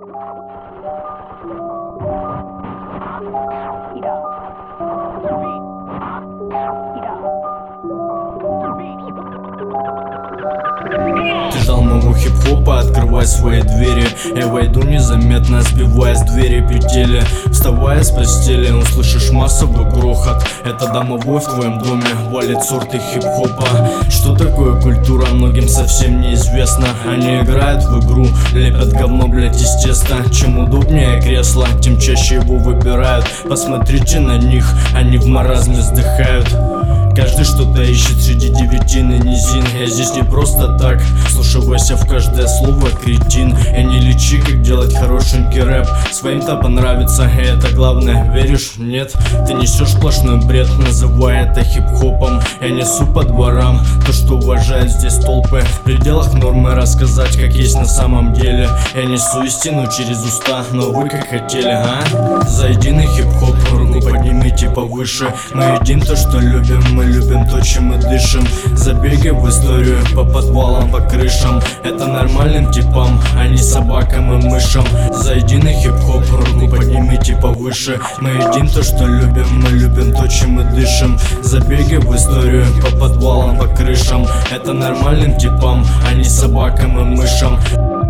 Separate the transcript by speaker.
Speaker 1: Ты ждал моего хип-хопа, открывай свои двери. Я войду незаметно, сбивая с двери петели. Вставая с постели, услышишь массовый грохот. Это домовой в твоем доме валит сорты хип-хопа. Что такое культура, многим совсем неизвестно. Они играют в игру, лепят говно, блять, из теста. Чем удобнее кресло, тем чаще его выбирают. Посмотрите на них, они в маразме вздыхают. Каждый что-то ищет среди девятин и низин. Я здесь не просто так, слушайся в каждое слово, кретин. И не лечи, как делать хорошенький рэп. Своим-то понравится, и это главное. Веришь? Нет, ты несешь сплошной бред, называя это хип-хопом. Я несу по дворам то, что уважают здесь толпы. В пределах нормы рассказать, как есть на самом деле. Я несу истину через уста, но вы как хотели, а? Зайди на хип-хоп, руку поднимите повыше. Мы едим то, что любим, мы любим то, чем мы дышим. Забеги в историю по подвалам, по крышам. Это нормальным типам, а не собакам и мышам. Зайди на хип-хоп, руку поднимите повыше. Мы едим то, что любим, мы любим то, чем мы дышим. Забеги в историю по подвалам, по крышам. Это нормальным типам, а не собакам и мышам.